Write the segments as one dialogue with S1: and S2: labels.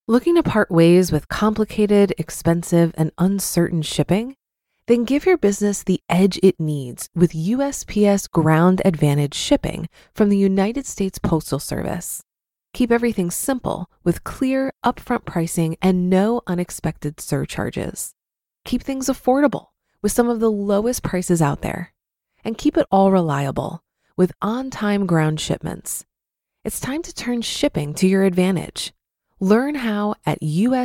S1: Looking to part ways with complicated, expensive, and uncertain shipping? Then give your business the edge it needs with USPS Ground Advantage shipping from the United States Postal Service. Keep everything simple with clear, upfront pricing and no unexpected surcharges. Keep things affordable with some of the lowest prices out there. And keep it all reliable with on-time ground shipments. It's time to turn shipping to your advantage. Learn how at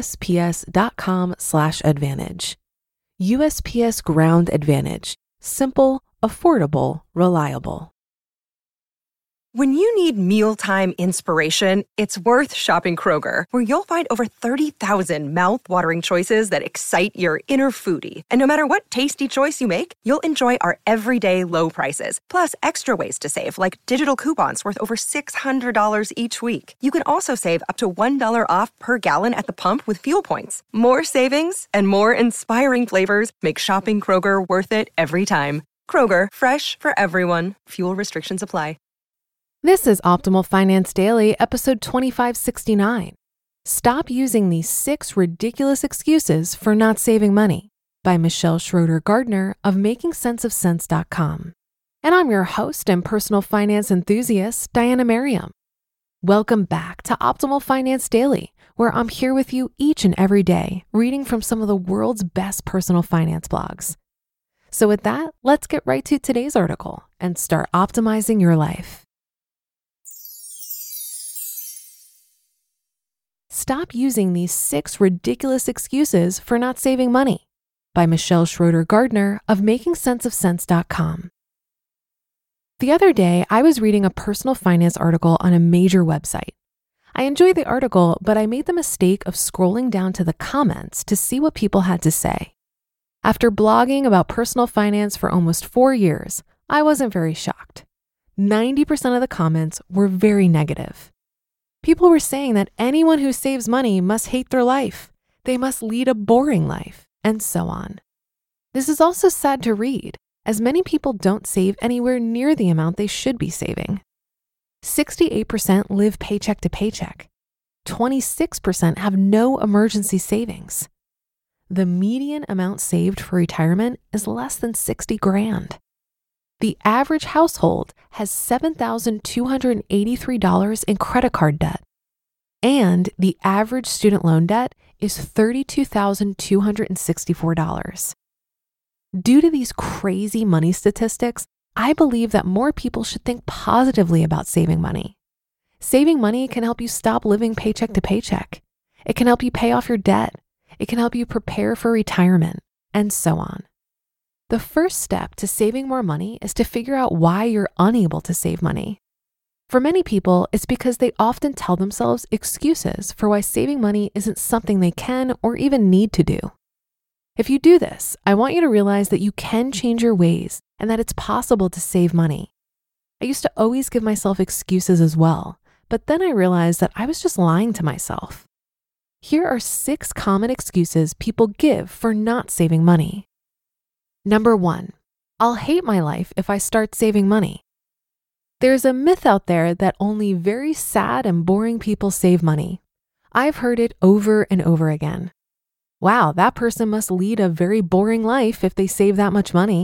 S1: USPS.com/advantage. USPS Ground Advantage. Simple, affordable, reliable.
S2: When you need mealtime inspiration, it's worth shopping Kroger, where you'll find over 30,000 mouth-watering choices that excite your inner foodie. And no matter what tasty choice you make, you'll enjoy our everyday low prices, plus extra ways to save, like digital coupons worth over $600 each week. You can also save up to $1 off per gallon at the pump with fuel points. More savings and more inspiring flavors make shopping Kroger worth it every time. Kroger, fresh for everyone. Fuel restrictions apply.
S1: This is Optimal Finance Daily, episode 2569. Stop using these 6 ridiculous excuses for not saving money by Michelle Schroeder Gardner of MakingSenseOfCents.com. And I'm your host and personal finance enthusiast, Diana Merriam. Welcome back to Optimal Finance Daily, where I'm here with you each and every day, reading from some of the world's best personal finance blogs. So with that, let's get right to today's article and start optimizing your life. Stop using these 6 ridiculous excuses for not saving money by Michelle Schroeder Gardner of MakingSenseOfCents.com. The other day, I was reading a personal finance article on a major website. I enjoyed the article, but I made the mistake of scrolling down to the comments to see what people had to say. After blogging about personal finance for almost 4 years, I wasn't very shocked. 90% of the comments were very negative. People were saying that anyone who saves money must hate their life, they must lead a boring life, and so on. This is also sad to read, as many people don't save anywhere near the amount they should be saving. 68% live paycheck to paycheck. 26% have no emergency savings. The median amount saved for retirement is less than $60,000. The average household has $7,283 in credit card debt, and the average student loan debt is $32,264. Due to these crazy money statistics, I believe that more people should think positively about saving money. Saving money can help you stop living paycheck to paycheck. It can help you pay off your debt. It can help you prepare for retirement, and so on. The first step to saving more money is to figure out why you're unable to save money. For many people, it's because they often tell themselves excuses for why saving money isn't something they can or even need to do. If you do this, I want you to realize that you can change your ways and that it's possible to save money. I used to always give myself excuses as well, but then I realized that I was just lying to myself. Here are 6 common excuses people give for not saving money. Number 1, I'll hate my life if I start saving money. There's a myth out there that only very sad and boring people save money. I've heard it over and over again. Wow, that person must lead a very boring life if they save that much money.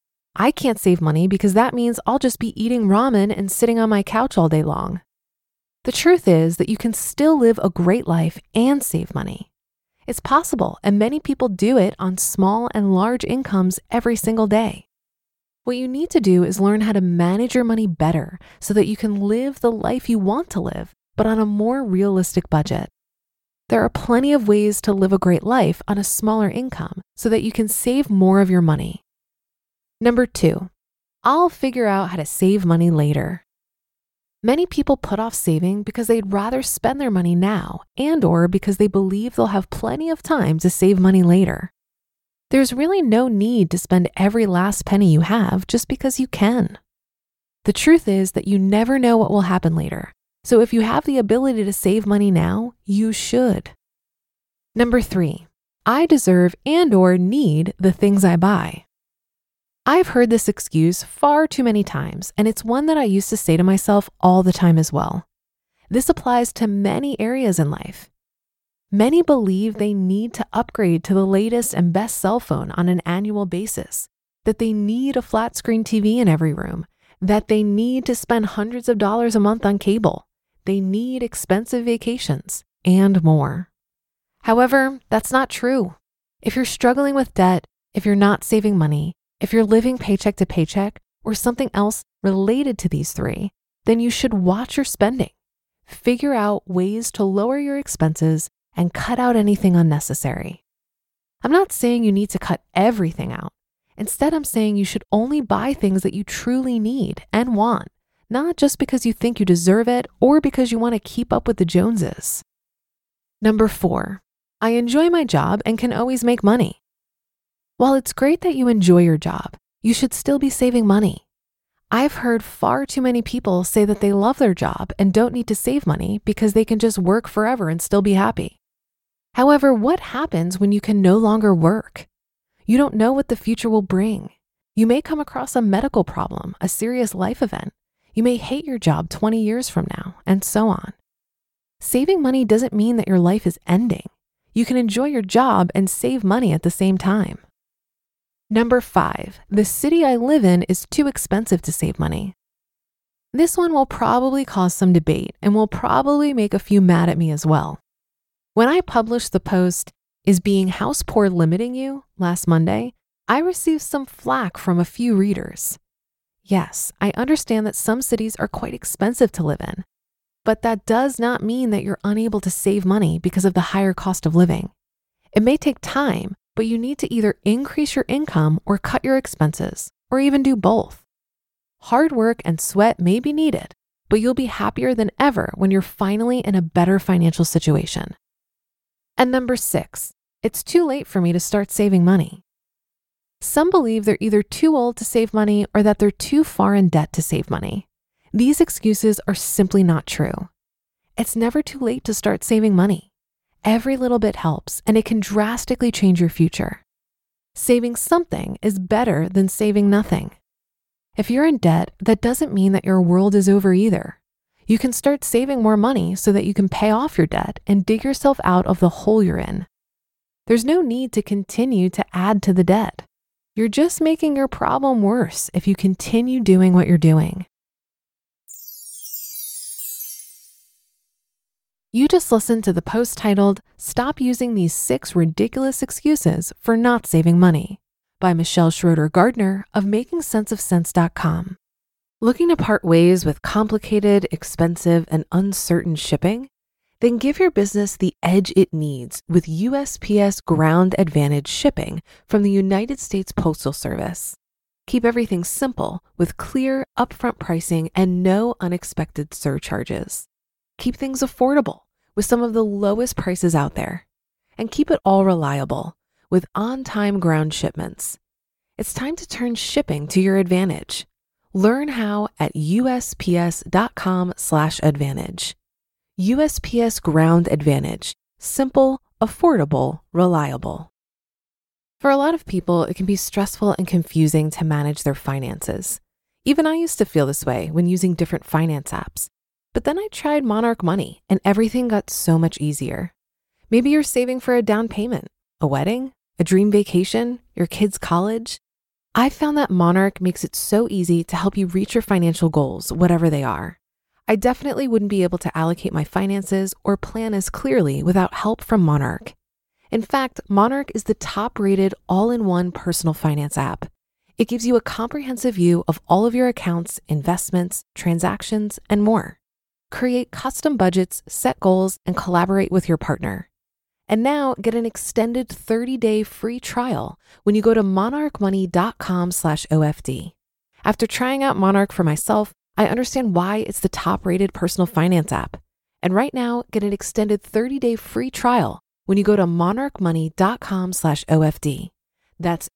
S1: I can't save money because that means I'll just be eating ramen and sitting on my couch all day long. The truth is that you can still live a great life and save money. It's possible, and many people do it on small and large incomes every single day. What you need to do is learn how to manage your money better so that you can live the life you want to live, but on a more realistic budget. There are plenty of ways to live a great life on a smaller income so that you can save more of your money. Number 2, I'll figure out how to save money later. Many people put off saving because they'd rather spend their money now and/or because they believe they'll have plenty of time to save money later. There's really no need to spend every last penny you have just because you can. The truth is that you never know what will happen later. So if you have the ability to save money now, you should. Number 3, I deserve and/or need the things I buy. I've heard this excuse far too many times, and it's one that I used to say to myself all the time as well. This applies to many areas in life. Many believe they need to upgrade to the latest and best cell phone on an annual basis, that they need a flat screen TV in every room, that they need to spend hundreds of dollars a month on cable, they need expensive vacations, and more. However, that's not true. If you're struggling with debt, if you're not saving money, if you're living paycheck to paycheck, or something else related to these three, then you should watch your spending. Figure out ways to lower your expenses and cut out anything unnecessary. I'm not saying you need to cut everything out. Instead, I'm saying you should only buy things that you truly need and want, not just because you think you deserve it or because you want to keep up with the Joneses. Number 4, I enjoy my job and can always make money. While it's great that you enjoy your job, you should still be saving money. I've heard far too many people say that they love their job and don't need to save money because they can just work forever and still be happy. However, what happens when you can no longer work? You don't know what the future will bring. You may come across a medical problem, a serious life event. You may hate your job 20 years from now, and so on. Saving money doesn't mean that your life is ending. You can enjoy your job and save money at the same time. Number 5, the city I live in is too expensive to save money. This one will probably cause some debate and will probably make a few mad at me as well. When I published the post, "Is being house poor limiting you?" last Monday, I received some flack from a few readers. Yes, I understand that some cities are quite expensive to live in, but that does not mean that you're unable to save money because of the higher cost of living. It may take time, but you need to either increase your income or cut your expenses, or even do both. Hard work and sweat may be needed, but you'll be happier than ever when you're finally in a better financial situation. And number 6, it's too late for me to start saving money. Some believe they're either too old to save money or that they're too far in debt to save money. These excuses are simply not true. It's never too late to start saving money. Every little bit helps, and it can drastically change your future. Saving something is better than saving nothing. If you're in debt, that doesn't mean that your world is over either. You can start saving more money so that you can pay off your debt and dig yourself out of the hole you're in. There's no need to continue to add to the debt. You're just making your problem worse if you continue doing what you're doing. You just listened to the post titled, "Stop Using These 6 Ridiculous Excuses for Not Saving Money" by Michelle Schroeder Gardner of MakingSenseOfSense.com. Looking to part ways with complicated, expensive, and uncertain shipping? Then give your business the edge it needs with USPS Ground Advantage shipping from the United States Postal Service. Keep everything simple with clear, upfront pricing and no unexpected surcharges. Keep things affordable with some of the lowest prices out there. And keep it all reliable with on-time ground shipments. It's time to turn shipping to your advantage. Learn how at USPS.com/advantage. USPS Ground Advantage. Simple, affordable, reliable. For a lot of people, it can be stressful and confusing to manage their finances. Even I used to feel this way when using different finance apps. But then I tried Monarch Money and everything got so much easier. Maybe you're saving for a down payment, a wedding, a dream vacation, your kids' college. I found that Monarch makes it so easy to help you reach your financial goals, whatever they are. I definitely wouldn't be able to allocate my finances or plan as clearly without help from Monarch. In fact, Monarch is the top-rated all-in-one personal finance app. It gives you a comprehensive view of all of your accounts, investments, transactions, and more. Create custom budgets, set goals, and collaborate with your partner. And now get an extended 30-day free trial when you go to monarchmoney.com/OFD. After trying out Monarch for myself, I understand why it's the top-rated personal finance app. And right now, get an extended 30-day free trial when you go to monarchmoney.com/OFD. That's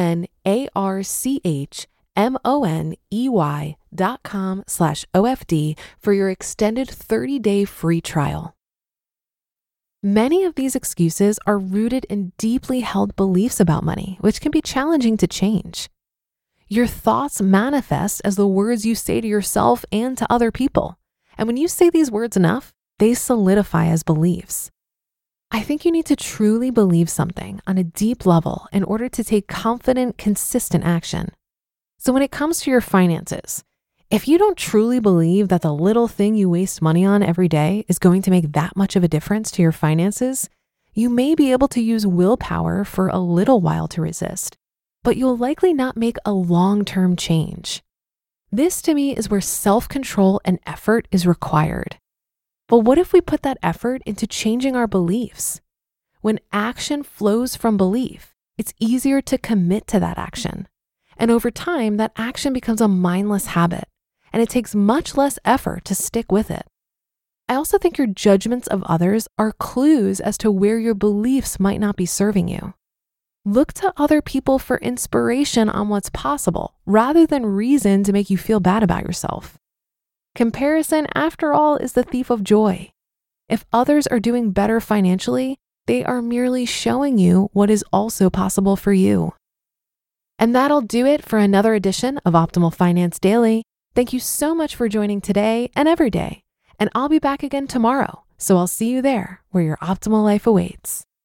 S1: monarchmoney.com/OFD for your extended 30-day free trial. Many of these excuses are rooted in deeply held beliefs about money, which can be challenging to change. Your thoughts manifest as the words you say to yourself and to other people. And when you say these words enough, they solidify as beliefs. I think you need to truly believe something on a deep level in order to take confident, consistent action. So when it comes to your finances, if you don't truly believe that the little thing you waste money on every day is going to make that much of a difference to your finances, you may be able to use willpower for a little while to resist, but you'll likely not make a long-term change. This to me is where self-control and effort is required. But what if we put that effort into changing our beliefs? When action flows from belief, it's easier to commit to that action. And over time, that action becomes a mindless habit, and it takes much less effort to stick with it. I also think your judgments of others are clues as to where your beliefs might not be serving you. Look to other people for inspiration on what's possible, rather than reason to make you feel bad about yourself. Comparison, after all, is the thief of joy. If others are doing better financially, they are merely showing you what is also possible for you. And that'll do it for another edition of Optimal Finance Daily. Thank you so much for joining today and every day. And I'll be back again tomorrow, so I'll see you there where your optimal life awaits.